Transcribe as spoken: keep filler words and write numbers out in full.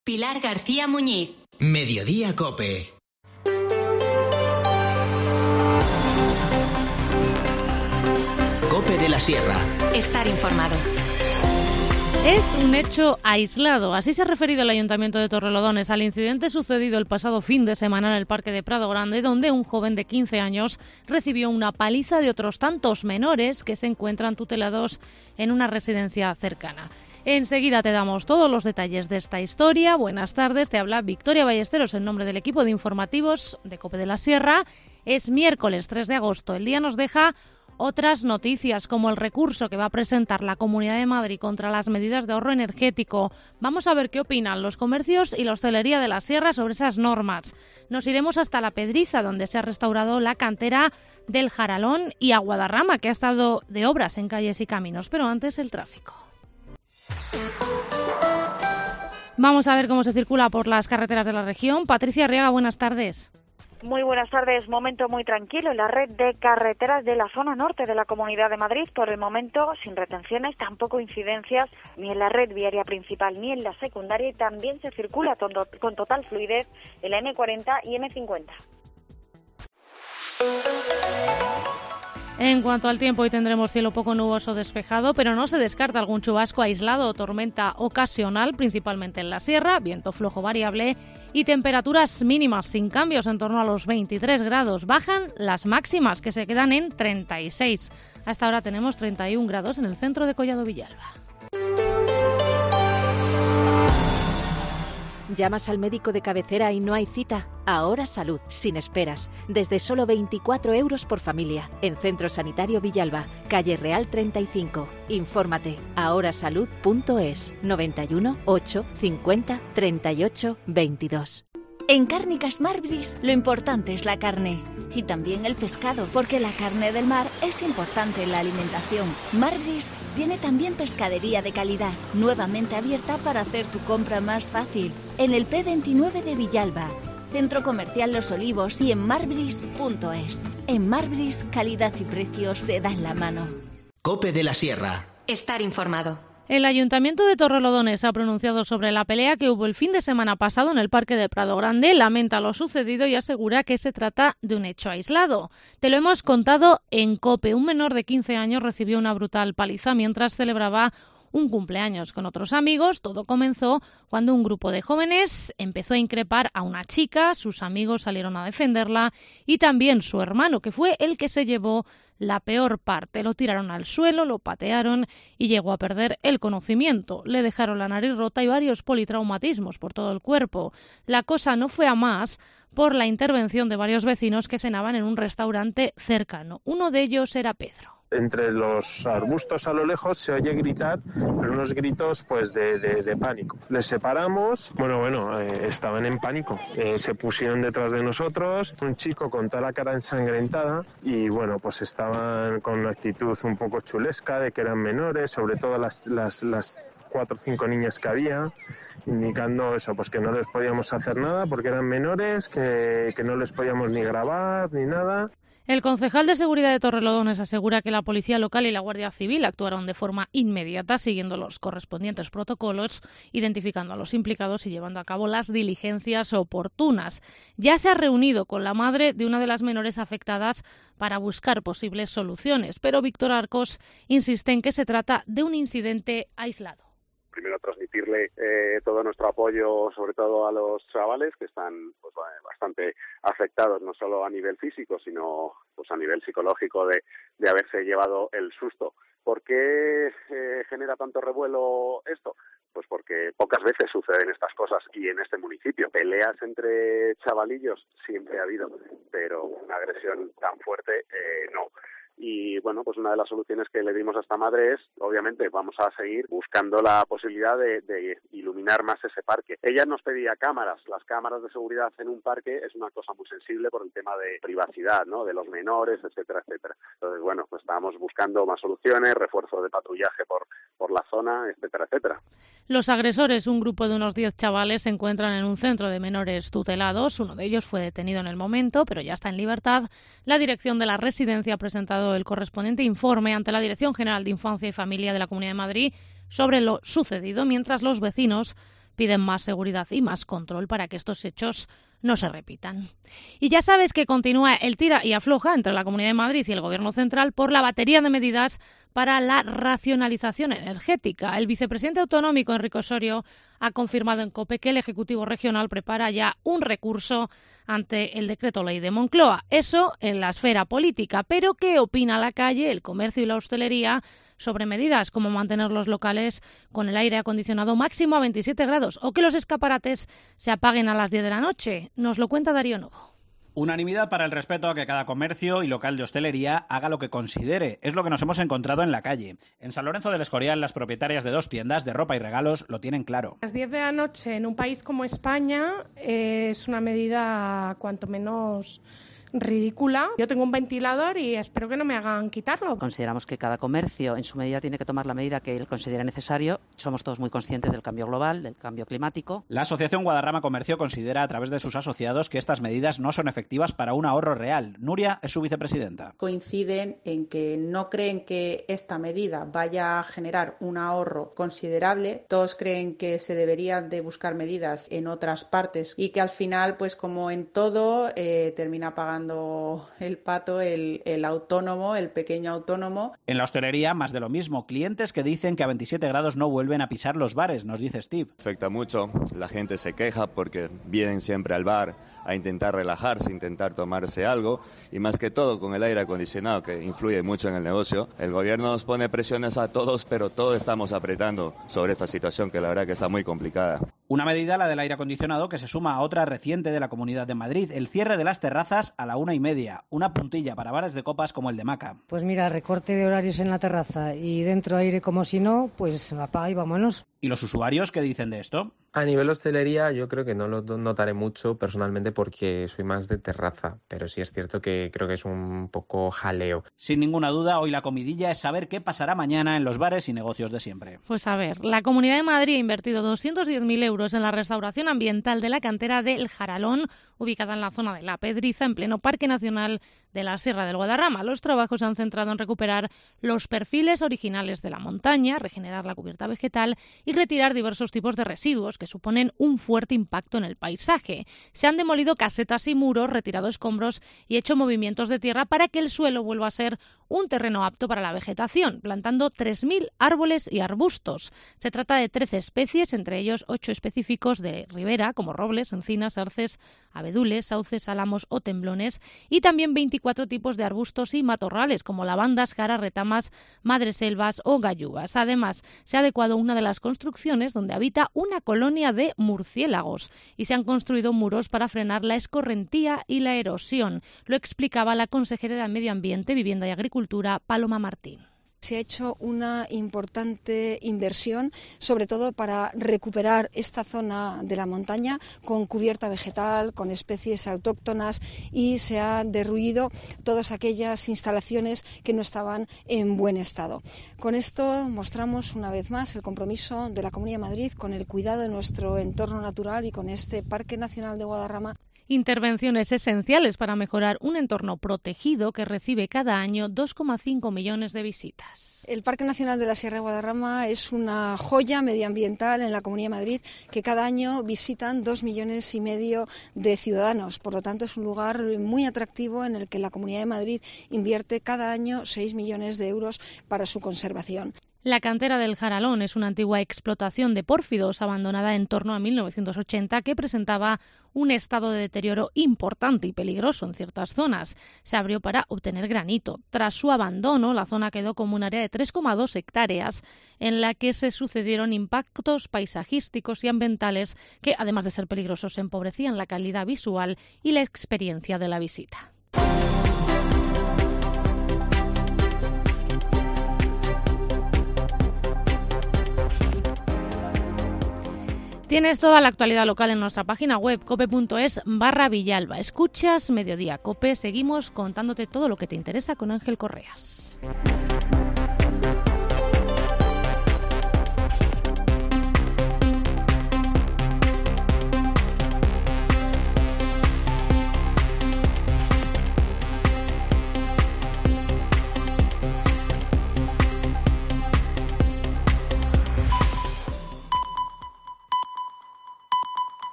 Pilar García Muñiz. Mediodía COPE. COPE de la Sierra. Estar informado. Es un hecho aislado. Así se ha referido el Ayuntamiento de Torrelodones al incidente sucedido el pasado fin de semana en el Parque de Prado Grande, donde un joven de quince años recibió una paliza de otros tantos menores que se encuentran tutelados en una residencia cercana. Enseguida te damos todos los detalles de esta historia. Buenas tardes, te habla Victoria Ballesteros en nombre del equipo de informativos de COPE de la Sierra. Es miércoles tres de agosto. El día nos deja otras noticias, como el recurso que va a presentar la Comunidad de Madrid contra las medidas de ahorro energético. Vamos a ver qué opinan los comercios y la hostelería de la Sierra sobre esas normas. Nos iremos hasta La Pedriza, donde se ha restaurado la cantera del Jaralón, y a Guadarrama, que ha estado de obras en calles y caminos. Pero antes, el tráfico. Vamos a ver cómo se circula por las carreteras de la región. Patricia Arriaga, buenas tardes. Muy buenas tardes. Momento muy tranquilo en la red de carreteras de la zona norte de la Comunidad de Madrid. Por el momento, sin retenciones, tampoco incidencias ni en la red viaria principal ni en la secundaria. Y también se circula con total fluidez en la eme cuarenta y eme cincuenta. En cuanto al tiempo, hoy tendremos cielo poco nuboso despejado, pero no se descarta algún chubasco aislado o tormenta ocasional, principalmente en la sierra, viento flojo variable y temperaturas mínimas sin cambios en torno a los veintitrés grados. Bajan las máximas, que se quedan en treinta y seis. Hasta ahora tenemos treinta y un grados en el centro de Collado Villalba. ¿Llamas al médico de cabecera y no hay cita? Ahora Salud, sin esperas, desde solo veinticuatro euros por familia, en Centro Sanitario Villalba, calle Real treinta y cinco. Infórmate, ahora salud punto es, noventa y uno, ocho, cincuenta, treinta y ocho, veintidós. En Cárnicas Marbris lo importante es la carne y también el pescado, porque la carne del mar es importante en la alimentación. Marbris tiene también pescadería de calidad, nuevamente abierta para hacer tu compra más fácil, en el P veintinueve de Villalba, Centro Comercial Los Olivos y en marbris punto es. En Marbris, calidad y precios se dan la mano. COPE de la Sierra. Estar informado. El Ayuntamiento de Torrelodones ha pronunciado sobre la pelea que hubo el fin de semana pasado en el Parque de Prado Grande, lamenta lo sucedido y asegura que se trata de un hecho aislado. Te lo hemos contado en COPE. Un menor de quince años recibió una brutal paliza mientras celebraba un cumpleaños con otros amigos. Todo comenzó cuando un grupo de jóvenes empezó a increpar a una chica, sus amigos salieron a defenderla y también su hermano, que fue el que se llevó la peor parte. Lo tiraron al suelo, lo patearon y llegó a perder el conocimiento. Le dejaron la nariz rota y varios politraumatismos por todo el cuerpo. La cosa no fue a más por la intervención de varios vecinos que cenaban en un restaurante cercano. Uno de ellos era Pedro. Entre los arbustos a lo lejos se oye gritar, pero unos gritos pues de, de, de pánico. Les separamos, bueno, bueno, eh, estaban en pánico. Eh, se pusieron detrás de nosotros, un chico con toda la cara ensangrentada y bueno, pues estaban con una actitud un poco chulesca de que eran menores, sobre todo las, las, las cuatro o cinco niñas que había, indicando eso, pues que no les podíamos hacer nada porque eran menores, que, que no les podíamos ni grabar ni nada. El concejal de Seguridad de Torrelodones asegura que la Policía Local y la Guardia Civil actuaron de forma inmediata, siguiendo los correspondientes protocolos, identificando a los implicados y llevando a cabo las diligencias oportunas. Ya se ha reunido con la madre de una de las menores afectadas para buscar posibles soluciones, pero Víctor Arcos insiste en que se trata de un incidente aislado. Primero transmitirle eh, todo nuestro apoyo, sobre todo a los chavales que están pues, bastante afectados, no solo a nivel físico, sino pues a nivel psicológico de, de haberse llevado el susto. ¿Por qué eh, genera tanto revuelo esto? Pues porque pocas veces suceden estas cosas y en este municipio. Peleas entre chavalillos siempre ha habido, pero una agresión tan fuerte eh, no. Y bueno, pues una de las soluciones que le dimos a esta madre es, obviamente, vamos a seguir buscando la posibilidad de, de iluminar más ese parque. Ella nos pedía cámaras. Las cámaras de seguridad en un parque es una cosa muy sensible por el tema de privacidad, ¿no? De los menores, etcétera, etcétera. Entonces, bueno, pues estábamos buscando más soluciones, refuerzo de patrullaje por, por la zona, etcétera, etcétera. Los agresores, un grupo de unos diez chavales, se encuentran en un centro de menores tutelados. Uno de ellos fue detenido en el momento, pero ya está en libertad. La dirección de la residencia ha presentado el correspondiente informe ante la Dirección General de Infancia y Familia de la Comunidad de Madrid sobre lo sucedido, mientras los vecinos piden más seguridad y más control para que estos hechos no se repitan. Y ya sabes que continúa el tira y afloja entre la Comunidad de Madrid y el Gobierno central por la batería de medidas para la racionalización energética. El vicepresidente autonómico, Enrique Osorio, ha confirmado en COPE que el Ejecutivo Regional prepara ya un recurso ante el decreto ley de Moncloa. Eso en la esfera política. Pero ¿qué opina la calle, el comercio y la hostelería sobre medidas como mantener los locales con el aire acondicionado máximo a veintisiete grados o que los escaparates se apaguen a las diez de la noche? Nos lo cuenta Darío Novo. Unanimidad para el respeto a que cada comercio y local de hostelería haga lo que considere. Es lo que nos hemos encontrado en la calle. En San Lorenzo del Escorial, las propietarias de dos tiendas de ropa y regalos lo tienen claro. Las diez de la noche en un país como España eh, es una medida cuanto menos ridícula. Yo tengo un ventilador y espero que no me hagan quitarlo. Consideramos que cada comercio en su medida tiene que tomar la medida que él considere necesario. Somos todos muy conscientes del cambio global, del cambio climático. La Asociación Guadarrama Comercio considera a través de sus asociados que estas medidas no son efectivas para un ahorro real. Nuria es su vicepresidenta. Coinciden en que no creen que esta medida vaya a generar un ahorro considerable. Todos creen que se deberían de buscar medidas en otras partes y que al final, pues como en todo, eh, termina pagando el pato, el, el autónomo, el pequeño autónomo. En la hostelería, más de lo mismo. Clientes que dicen que a veintisiete grados no vuelven a pisar los bares, nos dice Steve. Afecta mucho. La gente se queja porque vienen siempre al bar a intentar relajarse, intentar tomarse algo. Y más que todo, con el aire acondicionado, que influye mucho en el negocio. El gobierno nos pone presiones a todos, pero todos estamos apretando sobre esta situación que la verdad que está muy complicada. Una medida, la del aire acondicionado, que se suma a otra reciente de la Comunidad de Madrid, el cierre de las terrazas a la una y media. Una puntilla para bares de copas como el de Maca. Pues mira, recorte de horarios en la terraza y dentro aire como si no, pues apaga y vámonos. ¿Y los usuarios qué dicen de esto? A nivel hostelería yo creo que no lo notaré mucho personalmente porque soy más de terraza, pero sí es cierto que creo que es un poco jaleo. Sin ninguna duda, hoy la comidilla es saber qué pasará mañana en los bares y negocios de siempre. Pues a ver, la Comunidad de Madrid ha invertido doscientos diez mil euros en la restauración ambiental de la cantera del Jaralón, ubicada en la zona de La Pedriza, en pleno Parque Nacional de la Sierra del Guadarrama. Los trabajos se han centrado en recuperar los perfiles originales de la montaña, regenerar la cubierta vegetal y retirar diversos tipos de residuos que suponen un fuerte impacto en el paisaje. Se han demolido casetas y muros, retirado escombros y hecho movimientos de tierra para que el suelo vuelva a ser un terreno apto para la vegetación, plantando tres mil árboles y arbustos. Se trata de trece especies, entre ellos ocho específicos de ribera, como robles, encinas, arces, abedules, sauces, álamos o temblones, y también veinticuatro tipos de arbustos y matorrales, como lavandas, jaras, retamas, madreselvas o gallúas. Además, se ha adecuado una de las construcciones donde habita una colonia de murciélagos y se han construido muros para frenar la escorrentía y la erosión. Lo explicaba la consejera de Medio Ambiente, Vivienda y Agricultura, Paloma Martín. Se ha hecho una importante inversión, sobre todo para recuperar esta zona de la montaña con cubierta vegetal, con especies autóctonas, y se han derruido todas aquellas instalaciones que no estaban en buen estado. Con esto mostramos una vez más el compromiso de la Comunidad de Madrid con el cuidado de nuestro entorno natural y con este Parque Nacional de Guadarrama. Intervenciones esenciales para mejorar un entorno protegido que recibe cada año dos coma cinco millones de visitas. El Parque Nacional de la Sierra de Guadarrama es una joya medioambiental en la Comunidad de Madrid que cada año visitan dos millones y medio de ciudadanos. Por lo tanto, es un lugar muy atractivo en el que la Comunidad de Madrid invierte cada año seis millones de euros para su conservación. La cantera del Jaralón es una antigua explotación de pórfidos abandonada en torno a mil novecientos ochenta que presentaba un estado de deterioro importante y peligroso en ciertas zonas. Se abrió para obtener granito. Tras su abandono, la zona quedó como un área de tres coma dos hectáreas en la que se sucedieron impactos paisajísticos y ambientales que, además de ser peligrosos, empobrecían la calidad visual y la experiencia de la visita. Tienes toda la actualidad local en nuestra página web cope punto es barra Villalba. Escuchas Mediodía Cope. Seguimos contándote todo lo que te interesa con Ángel Correas.